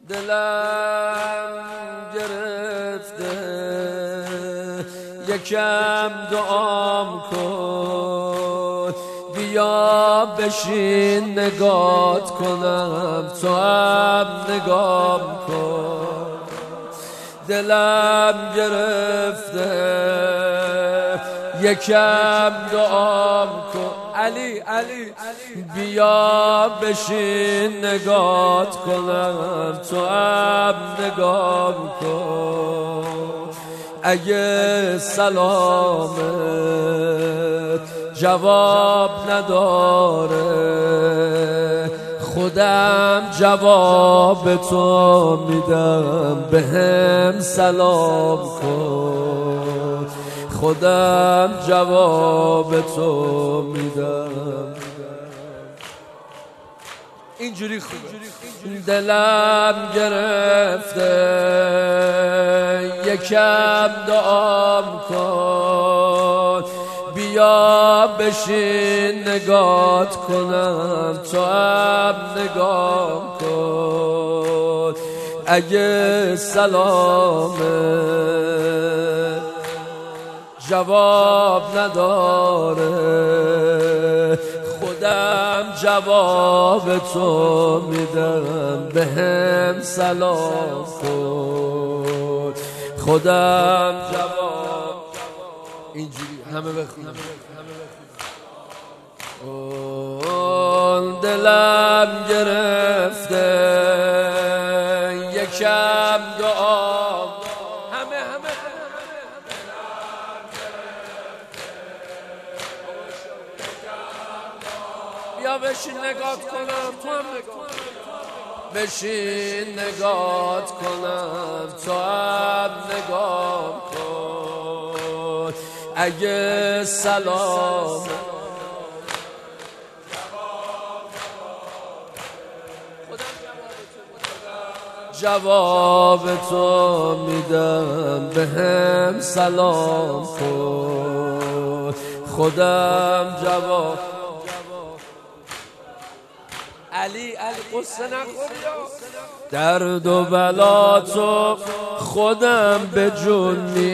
دلم گرفته یکم دعام کن، بیا بشین نگات کنم، تو هم نگام کن. دلم گرفته یکم دعام کن، علی بیا بشین نگات کنم، تو هم نگام کن. اگه سلامت جواب نداره، خودم جواب تو میدم، بهم سلام کن. خودم جواب تو میدم. اینجوری خوبه. دلم گرفته یکم دعام کن، بیا بشین نگات کنم، تو هم نگام کن. اگه سلامت جواب نداره، خودم جواب تو میدم، بهم سلام کن. خودم جواب. اینجوری همه بخونم. دلم گرفته یکم دعا، همه بیا بشین نگات کنم، تو هم نگات، بشین نگات کنم، تو هم نگام کن. اگه سلام جواب تو میدم، بهم سلام کن. خودم جواب. علی قصه نخوری. درد و بلا تو خودم به جون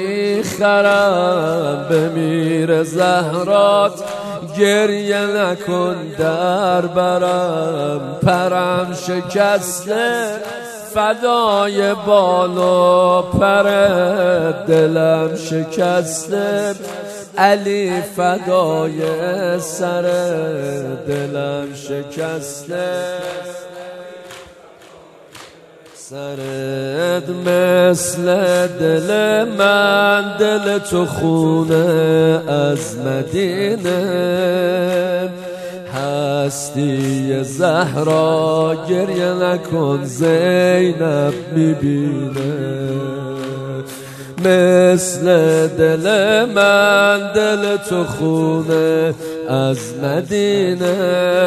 میخرم، بمیر زهرات گریه نکن در برم. پرم شکسته فدای بال و پر، دلم شکسته علی فدای سر، دلم شکسته سرت مثل دل من، دل تو خونه از مدینه. هستی زهرا گریه نکن، زینب میبینه. مثل دل من، دل تو خونه از مدینه.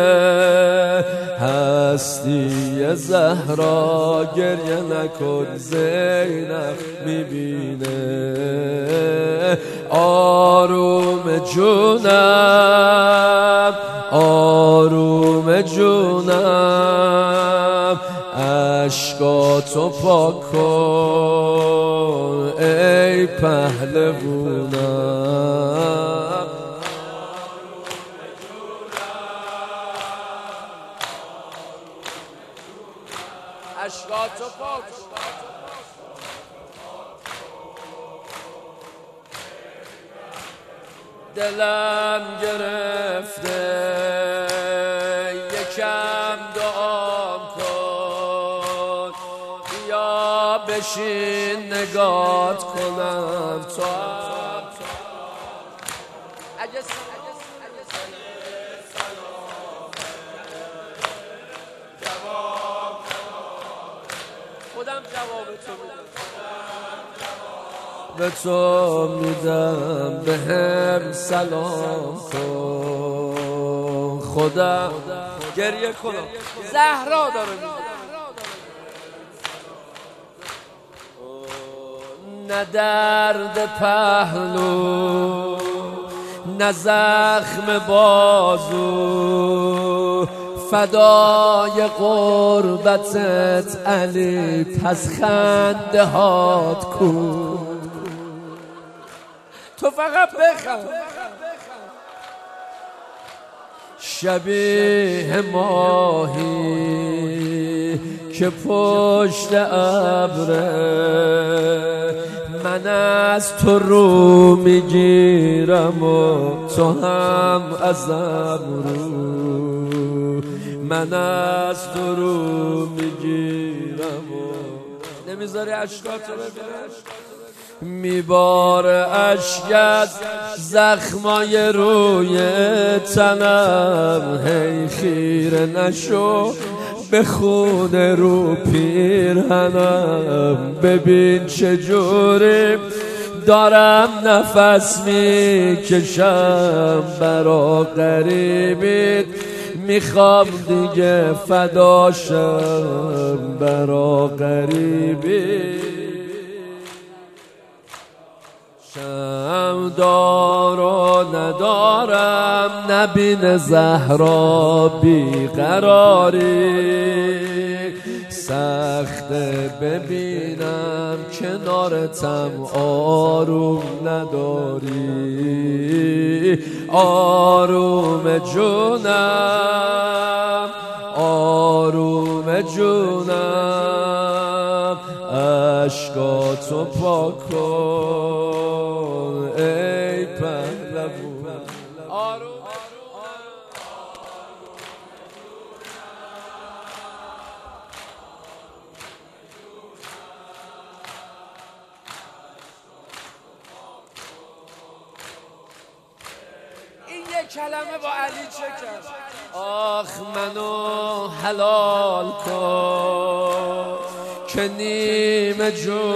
هستی زهرا گریه نکن، زینب میبینه. آروم جونم، آروم جونم، عشقاتو پاک کن ای پهلوونم. عشقاتو پاک کن. دلم گرفته یکم دعام کن، بیا بشین نگات کنم، تو اگه خودم جواب تو میدم، به تو میدم، بهم سلام کن. خودم گریه کنم، زهرا داره میگه. نه درد پهلو، نه زخم بازو، فدای قربتت علی، پس خنده هات کو. تو فقط بخند. شبیه ماهی که پشت ابره، من از تو رو میگیرم و تو هم ازم رو، من از تو رو میگیرم و نمیذاری اشکاتو ببینم. میباره اشک از زخمای روی تنم، هی خیره نشو به خون رو پیرهنم. ببین چجوری دارم نفس میکشم، برا غریبیت میخوام دیگه فداشم، برا غریبیت شم دار و ندارم. نبین زهرا بیقراری، سخته ببینم کنارتم آروم نداری. آروم جونم، آروم جونم، اشکاتو پاک کن ای پهلوون. این یک کلمه با علی چه کرد؟ آخ منو حلال کن که نیمه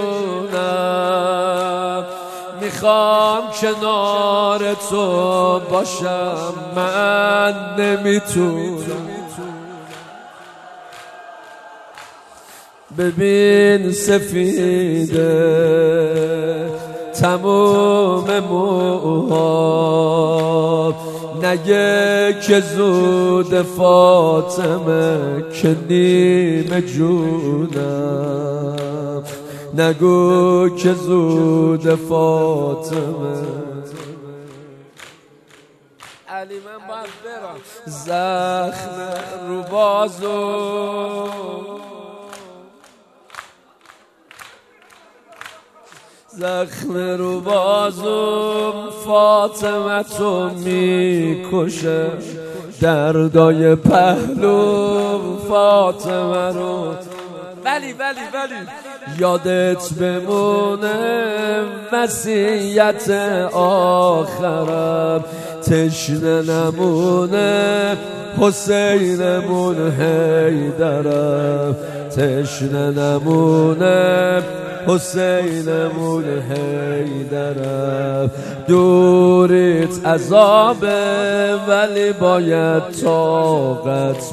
جونم، میخوام کنار تو باشم، من نمیتونم. ببین سفیده تموم موها، نگه که زود فاطمه که نیمه جونم، نگو که زود فاطمه. علی من باید برم. زخم رو بازو، زخم رو بازم فاطمه تو میکشه، دردای پهلو فاطمه رو. ولی یادت بمونه وصیت آخرم، تشنه نمونه حسینمون حیدرم، تشنه نمونه حسینمون حیدرم. دوریت عذابه ولی باید طاقت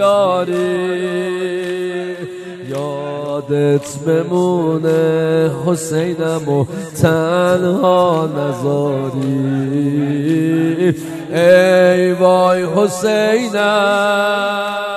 بیاری، یادت بمونه حسینمو تنها نذاری. ای وای حسینم